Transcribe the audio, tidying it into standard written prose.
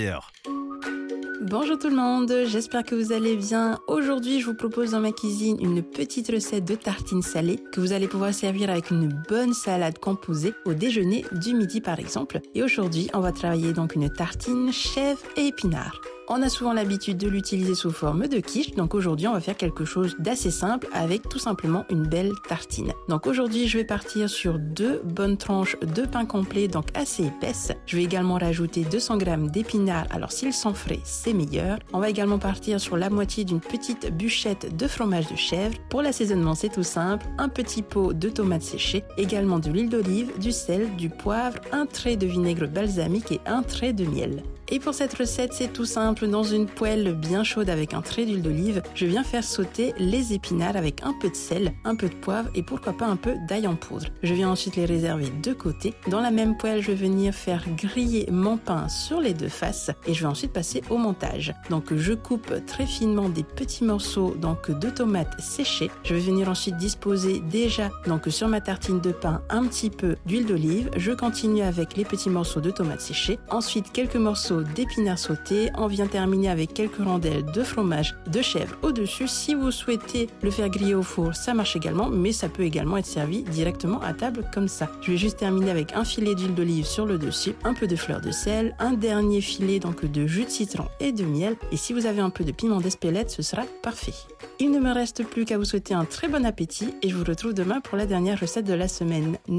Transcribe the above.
Bonjour tout le monde, j'espère que vous allez bien. Aujourd'hui, je vous propose dans ma cuisine une petite recette de tartines salées que vous allez pouvoir servir avec une bonne salade composée au déjeuner du midi par exemple. Et aujourd'hui, on va travailler donc une tartine chèvre et épinards. On a souvent l'habitude de l'utiliser sous forme de quiche, donc aujourd'hui on va faire quelque chose d'assez simple avec tout simplement une belle tartine. Donc aujourd'hui je vais partir sur 2 bonnes tranches de pain complet, donc assez épaisses. Je vais également rajouter 200 g d'épinards, alors s'ils sont frais c'est meilleur. On va également partir sur la moitié d'une petite bûchette de fromage de chèvre. Pour l'assaisonnement c'est tout simple, un petit pot de tomates séchées, également de l'huile d'olive, du sel, du poivre, un trait de vinaigre balsamique et un trait de miel. Et pour cette recette, c'est tout simple, dans une poêle bien chaude avec un trait d'huile d'olive, je viens faire sauter les épinards avec un peu de sel, un peu de poivre et pourquoi pas un peu d'ail en poudre. Je viens ensuite les réserver de côté. Dans la même poêle, je vais venir faire griller mon pain sur les 2 faces et je vais ensuite passer au montage. Donc je coupe très finement des petits morceaux de tomates séchées. Je vais venir ensuite disposer déjà sur ma tartine de pain un petit peu d'huile d'olive. Je continue avec les petits morceaux de tomates séchées. Ensuite quelques morceaux d'épinards sautés. On vient terminer avec quelques rondelles de fromage de chèvre au-dessus. Si vous souhaitez le faire griller au four, ça marche également, mais ça peut également être servi directement à table comme ça. Je vais juste terminer avec un filet d'huile d'olive sur le dessus, un peu de fleur de sel, un dernier filet de jus de citron et de miel. Et si vous avez un peu de piment d'Espelette, ce sera parfait. Il ne me reste plus qu'à vous souhaiter un très bon appétit et je vous retrouve demain pour la dernière recette de la semaine.